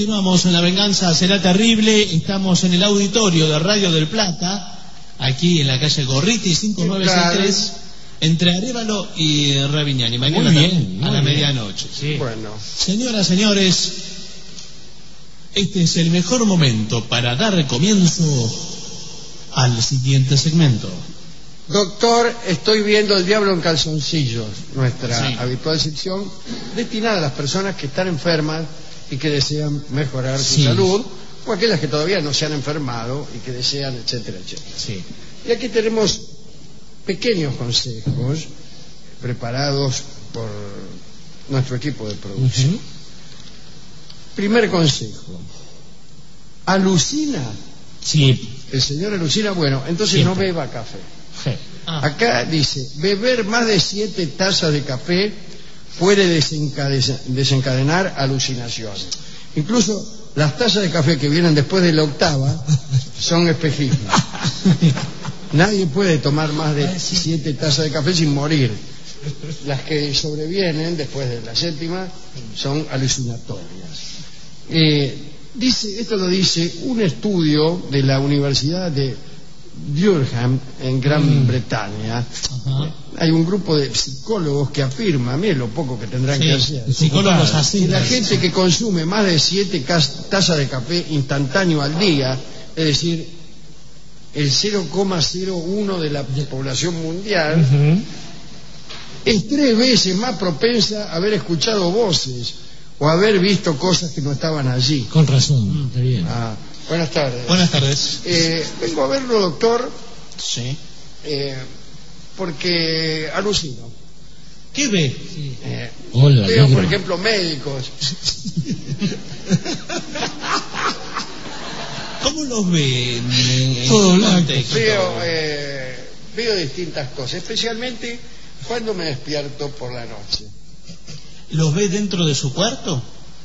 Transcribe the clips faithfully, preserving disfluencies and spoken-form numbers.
Continuamos en La Venganza Será Terrible. Estamos en el auditorio de Radio del Plata, aquí en la calle Gorriti cinco nueve seis tres, entre Arévalo y Ravignani. Mañana muy bien, muy a la bien. medianoche. Sí. Bueno, Señoras, señores, este es el mejor momento para dar comienzo al siguiente segmento. doctor, estoy viendo El Diablo en Calzoncillos, nuestra Sí. habitual sección destinada a las personas que están enfermas y que desean mejorar su Sí. salud, o aquellas que todavía no se han enfermado y que desean, etcétera, etcétera. Sí. Y aquí tenemos pequeños consejos preparados por nuestro equipo de producción. Ujú. Primer consejo: ¿alucina? Sí. El señor alucina, bueno, entonces Siempre. no beba café. Sí. Ah, Acá dice, beber más de siete tazas de café puede desencade- desencadenar alucinaciones. Incluso las tazas de café que vienen después de la octava son espejismos. Nadie puede tomar más de siete tazas de café sin morir. Las que sobrevienen después de la séptima son alucinatorias. Eh, dice, esto lo dice un estudio de la Universidad de Durham en Gran Mm. Bretaña. ajá. Hay un grupo de psicólogos que afirma, miren lo poco que tendrán Sí, que hacer, psicólogos que así. la gente que consume más de siete cas- tazas de café instantáneo al día, es decir, el cero coma cero uno de la población mundial, Ujú. es tres veces más propensa a haber escuchado voces o haber visto cosas que no estaban allí. Con razón. Está bien. Ah, buenas tardes. Buenas tardes. Eh, vengo a verlo, doctor, Sí. eh, porque alucino. ¿Qué ve? Eh, Hola, veo, por negro. ejemplo, médicos. ¿Cómo los ve en, en- en Todo qué blanco. contexto? Veo, eh, veo distintas cosas, especialmente cuando me despierto por la noche. ¿Los ve dentro de su cuarto?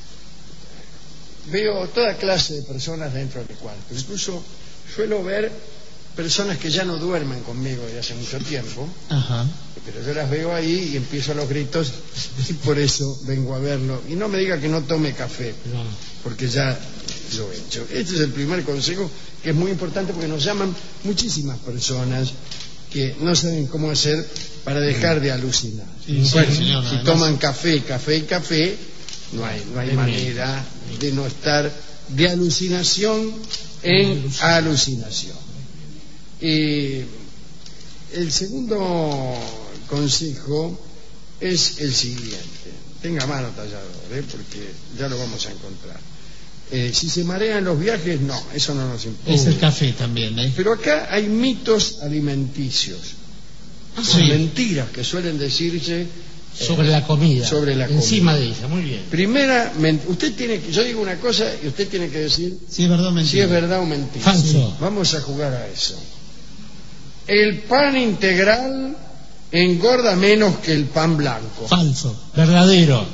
Veo toda clase de personas dentro del cuarto. Incluso suelo ver personas que ya no duermen conmigo desde hace mucho tiempo, Ajá. pero yo las veo ahí y empiezo a los gritos y por eso vengo a verlo. Y no me diga que no tome café, No. porque ya lo he hecho. Este es el primer consejo, que es muy importante porque nos llaman muchísimas personas que no saben cómo hacer para dejar de alucinar. Sí, sí, Bueno, señor, si además- toman café, café y café, no hay, no hay De manera de no estar de alucinación en alucinación. Y el segundo consejo es el siguiente: tenga mano tallador, ¿eh? Porque ya lo vamos a encontrar. Eh, si se marean los viajes, no, eso no nos importa. Es el café también, ¿eh? Pero acá hay mitos alimenticios, Sí. mentiras que suelen decirse. Sobre la comida. Sobre la Encima comida. de ella. Muy bien. Primera, men- usted tiene que, yo digo una cosa y usted tiene que decir Sí, es verdad o si mentira. es verdad o mentira. Falso. Vamos a jugar a eso. El pan integral engorda menos que el pan blanco. Falso. Verdadero.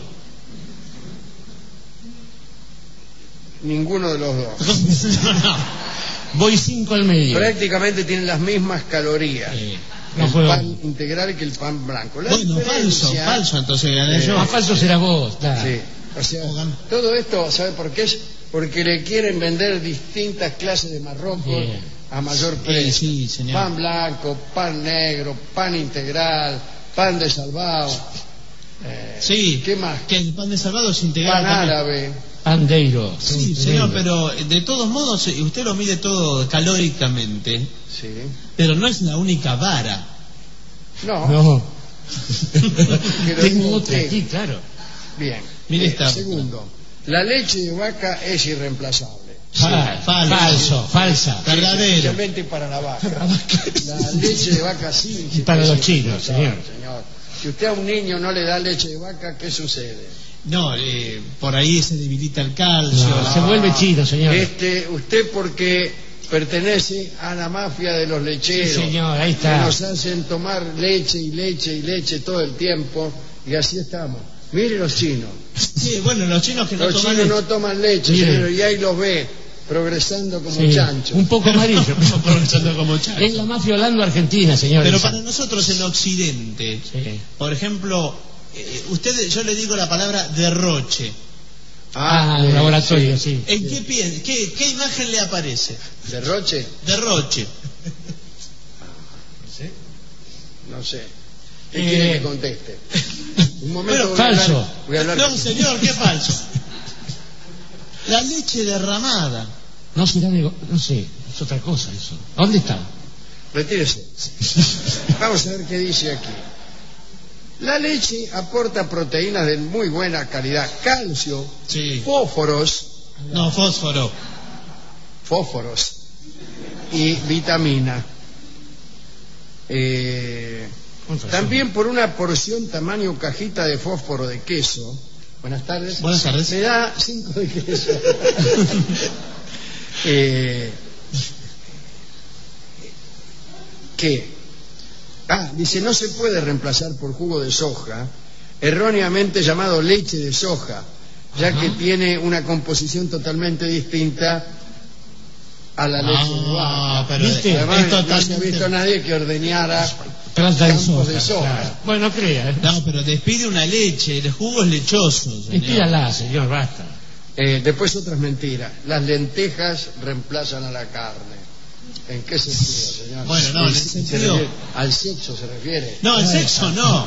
Ninguno de los dos. No, no. Voy cinco al medio. Prácticamente tienen las mismas calorías. Eh, no el juego. pan integral que el pan blanco. La Bueno, falso, diferencia- falso, entonces gané Eh, yo. Más falso será vos. Claro. Sí. O sea, O gan- todo esto, ¿sabe por qué es? Porque le quieren vender distintas clases de marrocos Bien. a mayor Sí, precio. sí, señor. Pan blanco, pan negro, pan integral, pan de salvado. Eh, Sí. ¿Qué más? Que el pan de salvado es integral Pan también. árabe. Pandeiro. Sí, señor, pero de todos modos eh, usted lo mide todo calóricamente, Sí. pero no es la única vara. No. No. Pero Tengo digo otra que- aquí, claro. Bien. Mire Eh, esta. Segundo, la leche de vaca es irreemplazable. Fal- falso. falso. Falsa. Verdadero. Especialmente para la vaca. La leche de vaca sí. Y para es los chinos, irreemplazable, señor. señor. Si usted a un niño no le da leche de vaca, ¿qué sucede? No, eh, por ahí se debilita el calcio. No, la- se vuelve chino, señor. Este, usted porque pertenece a la mafia de los lecheros. Sí, señor, ahí Que está. nos hacen tomar leche y leche y leche todo el tiempo y así estamos. Mire los chinos. Sí, bueno, los chinos que no Los toman chinos no leche. toman leche, Mire. señor, y ahí los ve progresando como Sí, chanchos. un poco amarillo. Aprovechando como chancho. Es la mafia holando-argentina, señor. Pero esa. para nosotros en Occidente, Sí. por ejemplo, eh, usted, yo le digo la palabra derroche. Ah, en eh, el laboratorio, sí. ¿En qué, pie, qué, qué imagen le aparece? ¿Derroche? Derroche. No sé. ¿Qué Eh, quiere que conteste? Un momento. Bueno, voy a hablar- falso. voy a hablar No, con- señor, qué falso. La leche derramada. No será de... No sé, es otra cosa eso. ¿Dónde está? Retírese. Vamos a ver qué dice aquí. La leche aporta proteínas de muy buena calidad, calcio, Sí. fósforos, No, fósforo. fósforos y vitamina. Eh, también por una porción tamaño cajita de fósforo de queso. Buenas tardes. Buenas tardes. Me da cinco de queso. eh, ¿Qué? Ah, dice, no se puede reemplazar por jugo de soja, erróneamente llamado leche de soja, ya Ajá. que tiene una composición totalmente distinta a la leche de vaca. Ah, pero ¿Viste? Además, es no se ha totalmente... visto a nadie que ordeñara Trata de campos soja. de soja. Claro. Bueno, no crea. ¿eh? No, pero despide una leche, el jugo es lechoso, señor. Despídala, señor, basta. Eh, después otras mentiras. Las lentejas reemplazan a la carne. ¿En qué sentido, señor? Bueno, no, en el Se sentido- refiere- al sexo se refiere. No, el sexo no.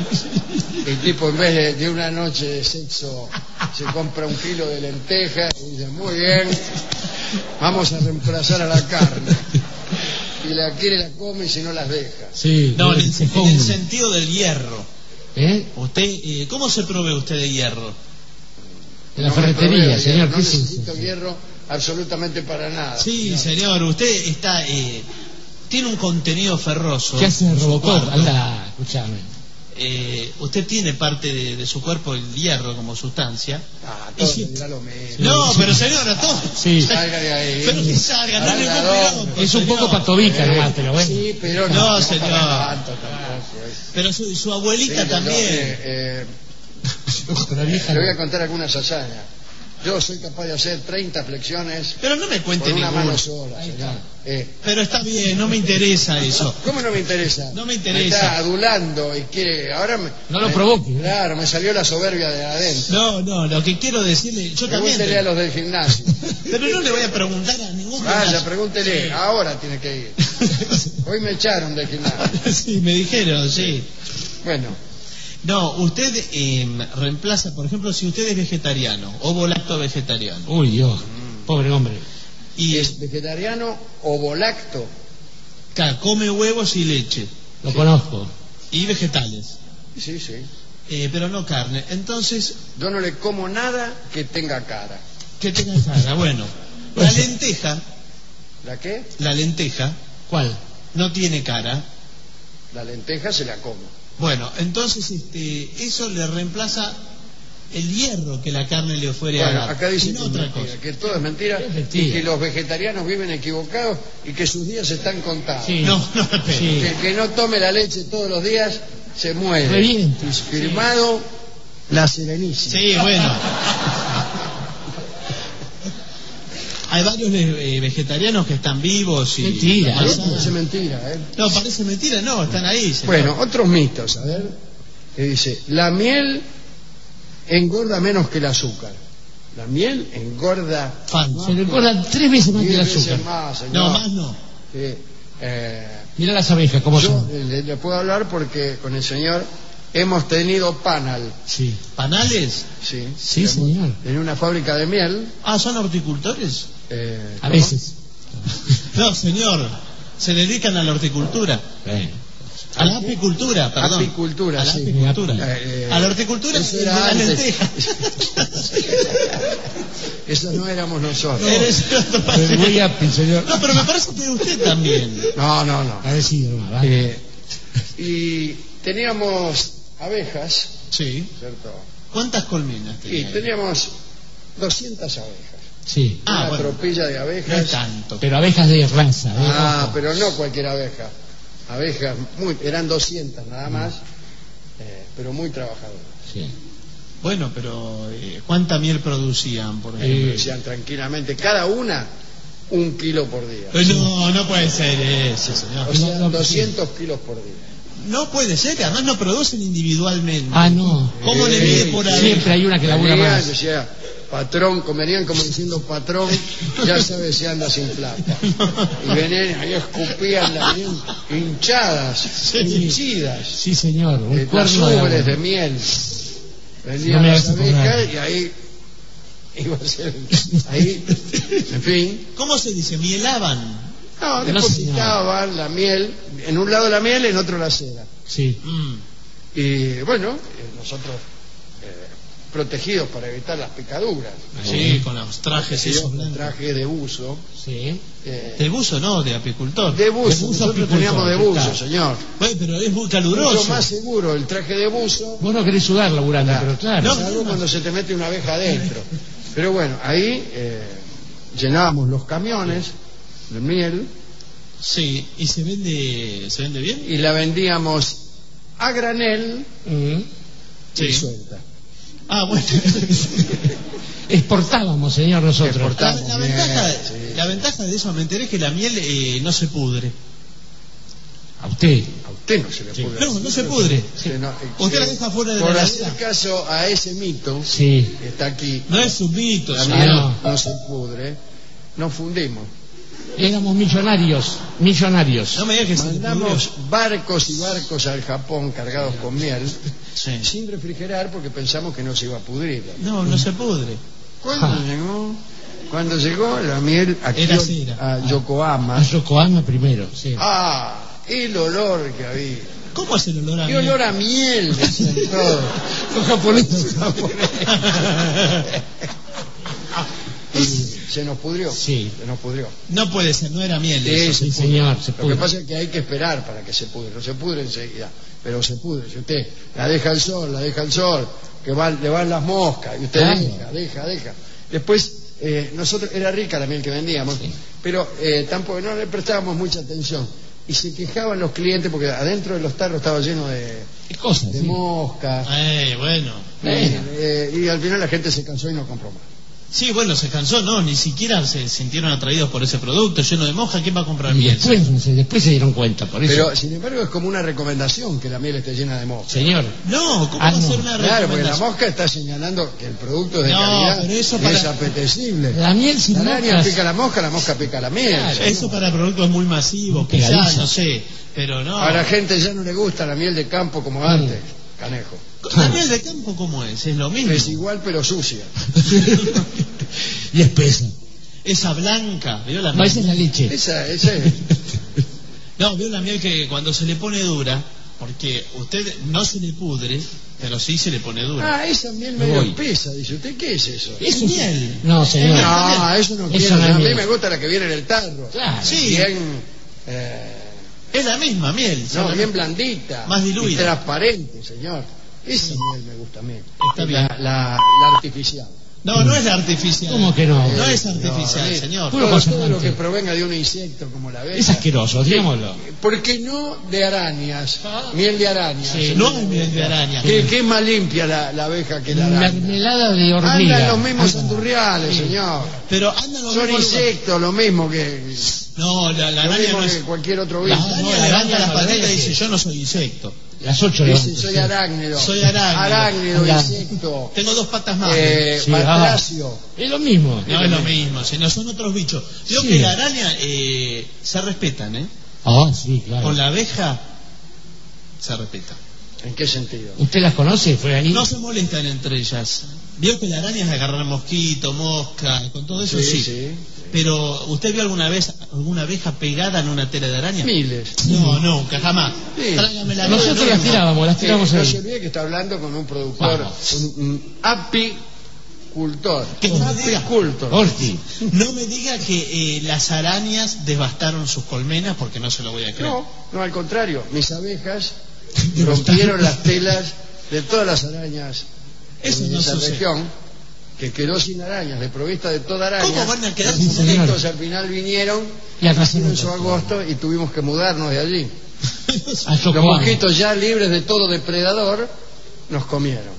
El tipo en vez de, de una noche de sexo se compra un kilo de lentejas y dice, muy bien, vamos a reemplazar a la carne. Y la quiere la come y si no las deja. Sí. No, en el, se en el come. sentido del hierro. ¿Eh? Usted, eh, ¿cómo se provee usted de hierro? De la No me ferretería, proveo señor. hierro, ¿Qué No es eso? necesito hierro absolutamente para nada. Sí, señor, usted está, eh, tiene un contenido ferroso. ¿Qué hace el en su Robocop? cuerpo. Anda, escuchame. Eh, usted tiene parte de, de su cuerpo el hierro como sustancia. Ah, Y todo si- dirá lo mismo. No, pero señora, todo. Sí. Salga de ahí. Pero que salga, no le Salga, loco, Es un señor. poco patobica nomás, pero bueno. Sí, pero no, No, no señor. para tanto tampoco, eh. Pero su, su abuelita Sí, yo, también. eh, eh, Pero la vieja le voy a no. contar algunas hazañas. Yo soy capaz de hacer treinta flexiones Pero no me cuente con una ninguna. mano sola. Ahí señor. está. Eh, Pero está bien, no me interesa eso. ¿Cómo no me interesa? No me interesa. está adulando y quiere. Ahora me, No lo me- provoque. Claro, me salió la soberbia de adentro. No, no, lo que quiero decirle, yo también. Pregúntele a los del gimnasio. Pero no le voy a preguntar a ningún Vaya, gimnasio. pregúntele. Ahora tiene que ir. Hoy me echaron del gimnasio. Sí, me dijeron, sí. Bueno, No, usted eh, reemplaza, por ejemplo, si usted es vegetariano, ovo lacto vegetariano, Uy, Dios. Pobre hombre. y es vegetariano ovolacto. claro, come huevos y leche, Lo conozco. y vegetales, Sí, sí. eh, pero no carne. Entonces, Yo no le como nada que tenga cara. ¿qué tenga cara? Bueno, la lenteja, ¿La qué? la lenteja ¿Cuál? no tiene cara. La lenteja se la como. Bueno, entonces este, eso le reemplaza el hierro que la carne le ofrece Bueno, a dar. acá dice y que, no es otra mentira, cosa. que todo es mentira, Es mentira. y que los vegetarianos viven equivocados y que sus días están contados. Sí. No, no, espere. Sí. Que el que no tome la leche todos los días se muere. Revienta. Firmado La Serenísima. Sí, bueno. Hay varios eh, vegetarianos que están vivos y... Mentira, No, ¿eh? parece mentira, ¿eh? No, parece mentira, no, están ahí. señor. Bueno, otros mitos, a ver, que dice, la miel engorda menos que el azúcar. La miel engorda Falso. Se le engorda tres veces más que el diez veces azúcar. más, señor. No, más no. Sí, eh, Mira las abejas, cómo yo son. le, le puedo hablar porque con el señor hemos tenido panal, Sí. ¿Panales? ¿sí? Sí, señor. En una fábrica de miel. Ah, ¿son horticultores? eh, A ¿cómo? veces. No, señor. Se dedican a la horticultura. Bueno. A la apicultura, perdón. Apicultura, a la sí. apicultura. Eh, eh, a la horticultura eso de era la antes. lenteja. Esos no éramos nosotros. Eres otro Pero muy apto, señor. No, pero me parece que usted también. No, no, no. Parecido nomás, ¿vale? Eh, y teníamos abejas, Sí. ¿cierto? ¿Cuántas colmenas Y tenía? teníamos doscientas abejas. Sí. Ah, una bueno. tropilla de No abejas. es tanto. Pero abejas de raza. ¿eh? Ah, Ojo. pero no cualquier abeja. Abejas, muy, eran doscientas nada más, eh, pero muy trabajadoras. Sí. Bueno, pero eh, ¿cuánta miel producían, por ejemplo? Eh, Decían tranquilamente, cada una un kilo por día. Eh, No, no puede ser eso, señor. O sea, no, no, doscientos kilos por día. No puede ser, además no producen individualmente. Ah, no. ¿Cómo le Eh, mide por ahí? Siempre hay una que labura Venían, más. decía, patrón, comerían como diciendo patrón, ya sabes si anda sin plata. Y venían ahí, escupían la miel, hinchadas, Sí. hinchidas, Sí, señor. Un eh, las cuerno de ubres agua. de miel. No Venían me las hagas acordar. abejas y ahí iba a ser, ahí, en fin. ¿Cómo se dice? Mielaban. No, No, depositaban la miel, en un lado la miel, en otro la cera. Sí. Mm. Y bueno, eh, nosotros eh, protegidos para evitar las picaduras. Sí, con los trajes Protegidos esos con blancos. traje de buzo. Sí. eh, De buzo, no, de apicultor. de buzo, de buzo nosotros apicultor, teníamos de buzo, claro. señor. Bueno, pero es muy Mucho caluroso. más seguro el traje de buzo, Vos no querés sudar laburando, Claro. pero claro. No. salvo cuando se te mete una abeja adentro. Pero bueno, ahí eh, llenábamos los camiones de miel Sí, y se vende, se vende bien. y la vendíamos a granel Mm. y Sí. suelta. Ah, bueno. Exportábamos, señor, nosotros. La, Exportábamos. la Bien, ventaja, sí. la ventaja de eso, me enteré que la miel eh, no se pudre. A usted. A usted no se le Sí. puede. No, no se pudre. Que no, eh, Usted que la deja fuera de por la hacer heladera. caso a ese mito Sí. que está aquí, No es un mito, la señor. miel no. no se pudre, nos fundimos. Éramos millonarios. Millonarios. No me digas que se le Mandamos pudrió. barcos y barcos al Japón cargados con miel, Sí. sin refrigerar porque pensamos que no se iba a pudrir. No, no se pudre. ¿Cuándo Ja. llegó? Cuando llegó la miel aquí Era cera. a Yokohama, A Yokohama primero, sí. ah, el olor que había. ¿Cómo es el olor a ¡Qué miel? olor a miel! Decían todos. Los japoneses. Y se nos pudrió. Sí. Se nos pudrió. No puede ser, no era miel. Sí, eso. Sí, señor, se Lo que puede. pasa es que hay que esperar para que se pudre. No se pudre enseguida, pero se pudre. Si usted la deja al sol, la deja al sol, que va, le van las moscas, y usted Claro. deja, deja, deja. Después, eh, nosotros, era rica la miel que vendíamos, Sí. pero eh, tampoco no le prestábamos mucha atención. Y se quejaban los clientes porque adentro de los tarros estaba lleno de, ¿Qué cosas? de sí. moscas. Eh, bueno. Eh, eh, y al final la gente se cansó y no compró más. Sí, bueno, se cansó, no, ni siquiera se sintieron atraídos por ese producto lleno de moja. ¿Quién va a comprar Y miel? después, no sé, después se dieron cuenta, por eso. Pero, sin embargo, es como una recomendación que la miel esté llena de moscas. Señor, No, ¿cómo Ah, va a no. ser una Claro, porque la recomendación? mosca está señalando que el producto es de No, calidad, pero eso que es para- apetecible. la miel sin La araña moscas. pica la mosca, la mosca pica la miel. Claro. señor. Eso para productos muy masivos, quizás, Pegadizo. no sé, pero no. A la gente ya no le gusta la miel de campo como antes, canejo. ¿La miel de campo cómo es? Es lo mismo. Es igual pero sucia. Y espesa. Esa blanca, ¿vio la No, miel? esa es la leche. Esa, esa es. No, veo la miel que cuando se le pone dura, porque usted no se le pudre, pero sí se le pone dura. Ah, esa miel Me medio voy. espesa, dice usted. ¿Qué es eso? Es Eso- miel. No, señor. No, eso no Eso quiero. no es A mí miel. me gusta la que viene en el tarro. Claro. Sí. Bien, eh, Es la misma miel. no, solamente- bien blandita. Más diluida. Y transparente, señor. Esa miel me gusta a mí. Está La- bien. La, la artificial. No, no es la artificial. ¿Cómo que no? No es No, artificial, eh, señor. Puro Todo, todo lo conservante. que provenga de un insecto como la abeja. Es asqueroso, digámoslo. ¿Por qué no de arañas? Miel de arañas. Sí, no hay miel de araña. ¿Qué, qué más limpia la, la abeja que la araña? Mermelada de hormiga. Andan los mismos Anda. andurriales, señor. Pero andan los Son mismos insectos, lo mismo que, No, la, la lo araña mismo no que es. cualquier otro La bicho. araña No, la levanta araña las la patitas y verdad dice: es- Yo no soy insecto. Las ocho Dice, levantes, soy sí. arácnido. Soy arácnido. Arácnido, Anda. insecto. Tengo dos patas más. Eh, Sí, batracio. Es lo mismo. No es lo mismo, sino son otros bichos. Digo Sí. que la araña eh, se respetan, ¿eh? Ah, sí, claro. Con la abeja se respeta. ¿En qué sentido? ¿Usted las conoce? ¿Fue ahí? No se molestan entre ellas. Vio que la araña es agarrar mosquito, mosca, con todo eso sí. sí. Pero, ¿usted vio alguna vez alguna abeja pegada en una tela de araña? Miles. No, nunca, jamás. Sí. Tráigame la Nosotros nueva, las no. tirábamos, las Eh, tiramos no ahí. se olvide que está hablando con un productor, Vamos. un, un apicultor. Que no me diga. Apicultor. Orti. No me diga que eh, las arañas devastaron sus colmenas porque no se lo voy a creer. No, no, al contrario. Mis abejas rompieron las telas de todas las arañas Eso en no esa sucede. región, que quedó sin arañas, desprovista de toda araña. ¿Cómo van a quedar Los sin arañas? mosquitos al final vinieron Y arrasaron en su todo. agosto y tuvimos que mudarnos de allí. A Los Yokohama. mosquitos ya libres de todo depredador nos comieron.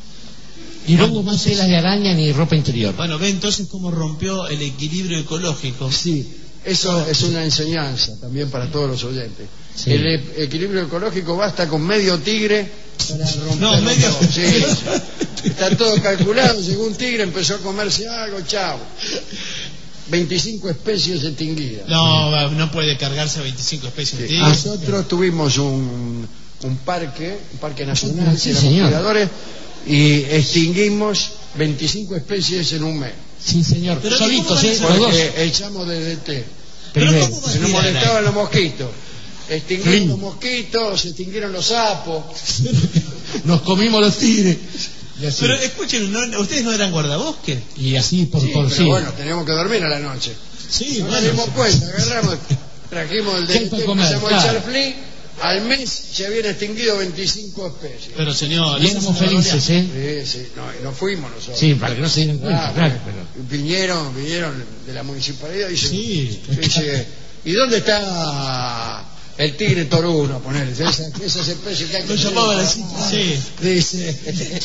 Y no hubo más telas de araña ni ropa interior. Bueno, ve entonces cómo rompió el equilibrio ecológico. Sí, eso es una enseñanza también para todos los oyentes. Sí. El e- equilibrio ecológico basta con medio tigre para romper No, medio- todo. Sí, sí. Está todo calculado. Llegó un tigre, empezó a comerse algo, chao. veinticinco especies extinguidas. No, no puede cargarse a veinticinco especies de Sí. tigre. Nosotros tuvimos un, un parque, un parque nacional, Sí, éramos señor. cuidadores, y extinguimos veinticinco especies en un mes. Sí, señor. Pero Solitos, ¿cómo ¿eh? van a Los dos. Porque echamos D D T. Pero Primero. ¿cómo va a Se nos tirar ahí? molestaban los mosquitos. Extinguieron Sí. los mosquitos, se extinguieron los sapos. Nos comimos los tigres. Y así, Pero escuchen, ¿no- ¿ustedes no eran guardabosques? y así por Sí, por pero sí. bueno, teníamos que dormir a la noche. Sí, No nos bueno. dimos cuenta, agarramos, trajimos el ¿Qué D hay D para T, comer? empezamos a echar Claro. flea. Al mes se habían extinguido veinticinco especies. Pero señor, Y eso éramos es una felices, barbaridad. ¿eh? Sí, sí, no, y nos fuimos nosotros. Sí, para que no se dieran cuenta, Ah, claro. porque Pero... vinieron, vinieron de la municipalidad y dice, Sí. dice, ¿y dónde está el tigre toruno? Ponerle, esas, esas especies que hay que Lo tener. llamaban así, sí. Dice,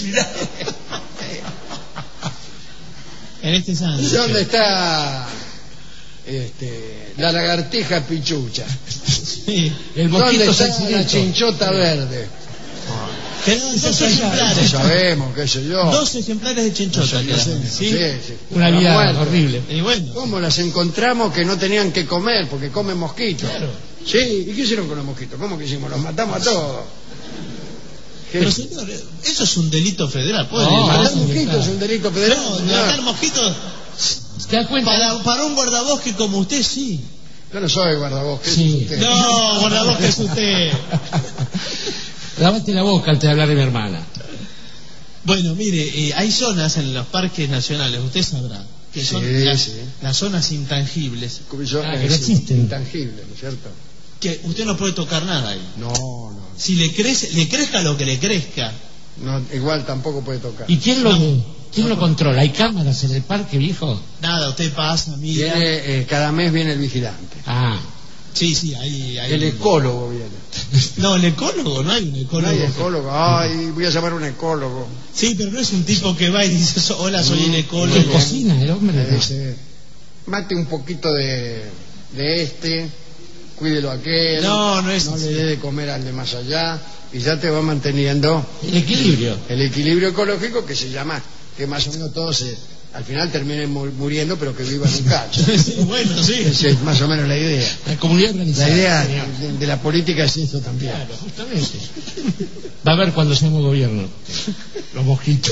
En este sándwich. ¿dónde está este, la lagartija pichucha? Sí. El ¿Dónde mosquito está la salsillito. chinchota verde? Quedaban dos No ejemplares. sabemos, qué sé yo. Dos ejemplares de chinchota No sé, quedaban. no ¿Sí? sé, sí. Una Pero vida muerto. horrible. Y bueno. ¿Cómo las encontramos que no tenían que comer porque comen mosquitos? Claro. Sí, ¿y qué hicieron con los mosquitos? ¿Cómo que hicimos? Los matamos a todos. ¿Qué? Pero señor, eso es un delito federal. ¿puede? No, Matar eso mosquitos está. es un delito federal. No, señor. matar mosquitos. ¿Te das cuenta? Para, para un guardabosque como usted, sí. Yo no soy guardabosques. Sí. es usted. No, guardabosque es usted. Lávate la boca antes de hablar de mi hermana. Bueno, mire, eh, hay zonas en los parques nacionales, usted sabrá, que son Sí, las, sí. las zonas intangibles, Como yo- Ah, que es no existen. intangible, ¿no es cierto? que usted no puede tocar nada ahí. No, no, Si le crece, le crezca lo que le crezca. no, igual tampoco puede tocar. ¿Y quién lo, quién lo controla? ¿Hay cámaras en el parque, viejo? Nada, usted pasa, mira. Viene, eh, cada mes viene el vigilante. Ah, Sí, sí, ahí, ahí. El ecólogo viene. No, el ecólogo, no hay un No ecólogo. hay ecólogo. Ay, voy a llamar a un ecólogo. Sí, pero no es un tipo que va y dice, "So- hola, soy el Mm, ¿qué ecólogo. cocina el hombre? Le dice, mate un poquito de, de este, cuídelo a aquel. No, no es No así. le dé de comer al de más allá. Y ya te va manteniendo El equilibrio. el equilibrio ecológico que se llama, que más o menos todos se, al final terminen mu- muriendo, pero que vivan un cacho. Sí, bueno, sí. Esa es más o menos la idea. La comunidad organizada. La idea señor. de, de la política es eso también. Claro, justamente. Va a ver cuando seamos gobierno. Los mosquitos.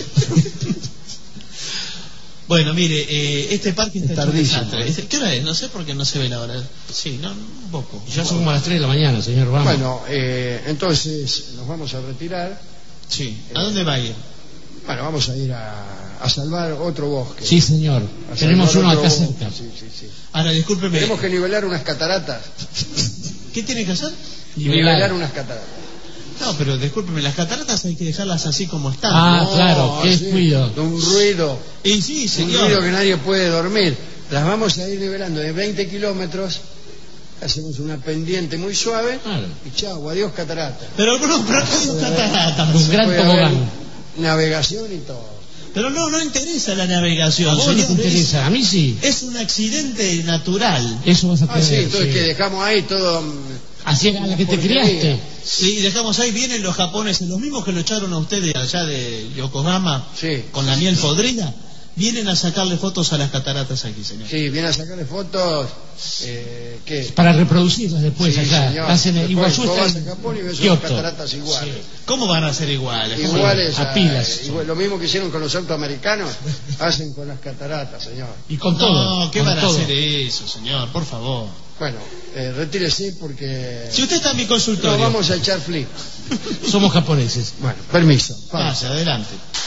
Bueno, mire, eh, este parque está Es hecho un tardísimo. desastre. Este- ¿Qué hora es? No sé por qué no se ve la hora. Sí, no, un poco. Ya son como las tres de la mañana, señor. Vamos. Bueno, eh, entonces nos vamos a retirar. Sí. ¿A dónde va a ir? Bueno, vamos a ir a, a salvar otro bosque. Sí, señor. A Tenemos salvar uno otro acá bosque. cerca. Sí, sí, sí. Ahora, discúlpeme. Tenemos que nivelar unas cataratas. ¿Qué tiene que hacer? Nivelar unas cataratas. No, pero discúlpeme, las cataratas hay que dejarlas así como están. Ah, No, claro, qué sí, descuido. Un ruido. Y sí, Un señor. ruido que nadie puede dormir. Las vamos a ir nivelando de veinte kilómetros. Hacemos una pendiente muy suave. Claro. Y chau, adiós cataratas. Pero no, pero no cataratas. Un gran Puede haber tobogán. navegación y todo. Pero no, no interesa la ¿A navegación. vos no te señor, es, interesa? A mí sí. es un accidente natural. Eso vas a Ah, tener. sí, entonces sí. que dejamos ahí todo. mm, Así a la que te porquería. criaste. Sí, dejamos ahí, vienen los japoneses, los mismos que lo echaron a ustedes allá de Yokohama Sí. con la miel podrida, vienen a sacarle fotos a las cataratas aquí, señor. Sí, viene a sacarle fotos. Eh, ¿Qué? Para reproducirlas después Sí, allá. señor. Hacen Después Iguazú vos está vas a en Japón y ves unas Kioto. cataratas iguales. ¿Cómo van a ser iguales? ¿Cómo Iguales A pilas. igual- lo mismo que hicieron con los autos americanos, hacen con las cataratas, señor. Y con No, todo. ¿qué con van a todo. hacer eso, señor? Por favor. Bueno, eh, retírese porque Si usted está en mi no consultorio, vamos a echar flip. Somos japoneses. Bueno, permiso. pase, adelante.